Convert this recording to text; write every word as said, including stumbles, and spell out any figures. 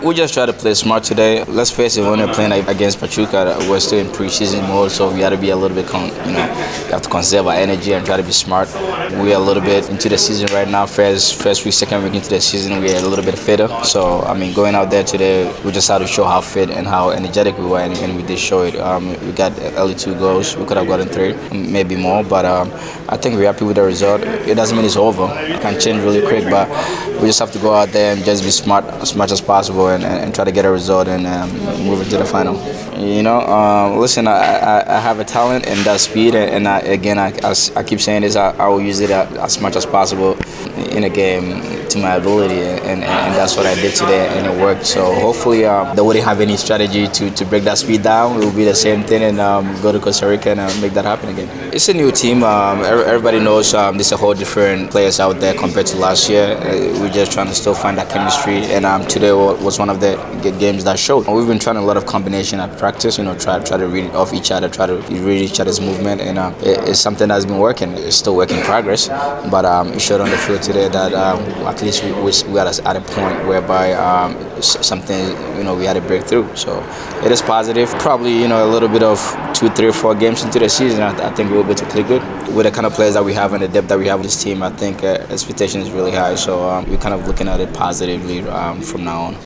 We just try to play smart today. Let's face it, when we're playing against Pachuca, we're still in preseason mode, so we got to be a little bit, con- you know, we have to conserve our energy and try to be smart. We're a little bit into the season right now. First, first week, second week into the season, we're a little bit fitter. So, I mean, going out there today, we just had to show how fit and how energetic we were, and, and we did show it. Um, we got early two goals. We could have gotten three, maybe more, but um, I think we're happy with the result. It doesn't mean it's over. It can change really quick, but we just have to go out there and just be smart as much as possible and, and, and try to get a result and um, move into the final. You know, um, listen, I, I, I have a talent and that speed, and, and I, again, I, I, I keep saying this, I, I will use it as much as possible in a game to my ability, and, and, and that's what I did today, and it worked. So hopefully um, they wouldn't have any strategy to, to break that speed down. It will be the same thing, and um, go to Costa Rica and uh, make that happen again. It's a new team. Um, everybody knows um, there's a whole different players out there compared to last year. Uh, we're just trying to still find that chemistry, and um, today was one of the games that showed. We've been trying a lot of combination at practice, you know, try try to read off each other, try to read each other's movement, and uh, it, it's something that's been working. It's still work in progress, but um, it showed on the field today that um, at least we, we, we are at a point whereby um, something, you know, we had a breakthrough. So it is positive. Probably, you know, a little bit of two, three, or four games into the season, I, I think we'll be able to play good. With the kind of players that we have and the depth that we have with this team, I think uh, expectation is really high. So um, we're kind of looking at it positively um, from now on.